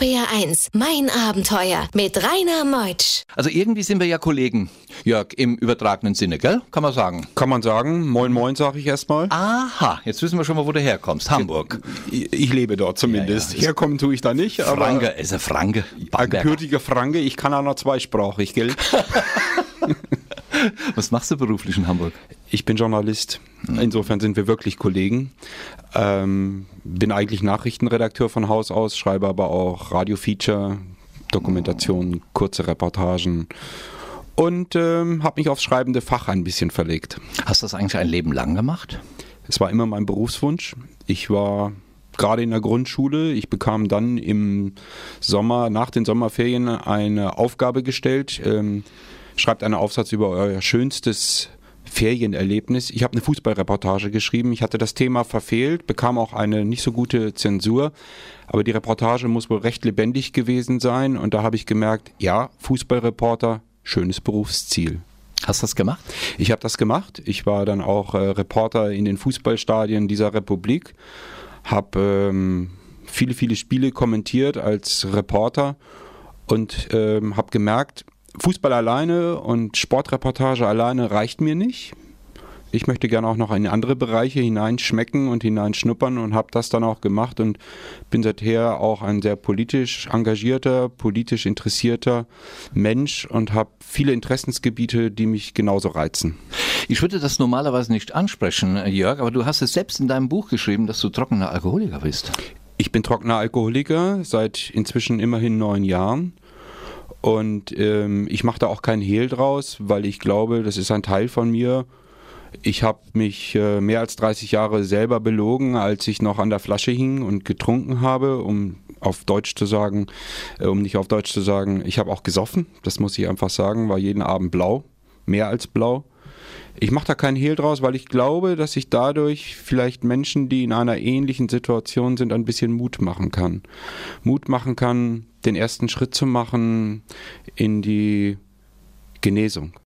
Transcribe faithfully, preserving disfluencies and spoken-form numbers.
R eins, mein Abenteuer mit Rainer Meutsch. Also irgendwie sind wir ja Kollegen, Jörg, im übertragenen Sinne, gell? Kann man sagen. Kann man sagen. Moin Moin, sage ich erstmal. Aha, jetzt wissen wir schon mal, wo du herkommst. Hamburg. Ich, ich lebe dort zumindest. Ja, ja. Herkommen tue ich da nicht. Franke, aber ist ein Franke. Ein gebürtiger Franke. Ich kann auch noch zweisprachig, gell? Was machst du beruflich in Hamburg? Ich bin Journalist. Insofern sind wir wirklich Kollegen. Ähm, bin eigentlich Nachrichtenredakteur von Haus aus, schreibe aber auch Radio-Feature, Dokumentationen, kurze Reportagen und ähm, habe mich aufs schreibende Fach ein bisschen verlegt. Hast du das eigentlich ein Leben lang gemacht? Es war immer mein Berufswunsch. Ich war gerade in der Grundschule. Ich bekam dann im Sommer, nach den Sommerferien, eine Aufgabe gestellt. Ähm, schreibt einen Aufsatz über euer schönstes Ferienerlebnis. Ich habe eine Fußballreportage geschrieben. Ich hatte das Thema verfehlt, bekam auch eine nicht so gute Zensur. Aber die Reportage muss wohl recht lebendig gewesen sein. Und da habe ich gemerkt, ja, Fußballreporter, schönes Berufsziel. Hast du das gemacht? Ich habe das gemacht. Ich war dann auch äh, Reporter in den Fußballstadien dieser Republik. Habe ähm, viele, viele Spiele kommentiert als Reporter und ähm, habe gemerkt, Fußball alleine und Sportreportage alleine reicht mir nicht. Ich möchte gerne auch noch in andere Bereiche hineinschmecken und hineinschnuppern und habe das dann auch gemacht und bin seither auch ein sehr politisch engagierter, politisch interessierter Mensch und habe viele Interessensgebiete, die mich genauso reizen. Ich würde das normalerweise nicht ansprechen, Jörg, aber du hast es selbst in deinem Buch geschrieben, dass du trockener Alkoholiker bist. Ich bin trockener Alkoholiker seit inzwischen immerhin neun Jahren. Und ähm, ich mache da auch keinen Hehl draus, weil ich glaube, das ist ein Teil von mir. Ich habe mich äh, mehr als dreißig Jahre selber belogen, als ich noch an der Flasche hing und getrunken habe, um auf Deutsch zu sagen, äh, um nicht auf Deutsch zu sagen, ich habe auch gesoffen, das muss ich einfach sagen, war jeden Abend blau, mehr als blau. Ich mache da keinen Hehl draus, weil ich glaube, dass ich dadurch vielleicht Menschen, die in einer ähnlichen Situation sind, ein bisschen Mut machen kann. Mut machen kann, den ersten Schritt zu machen in die Genesung.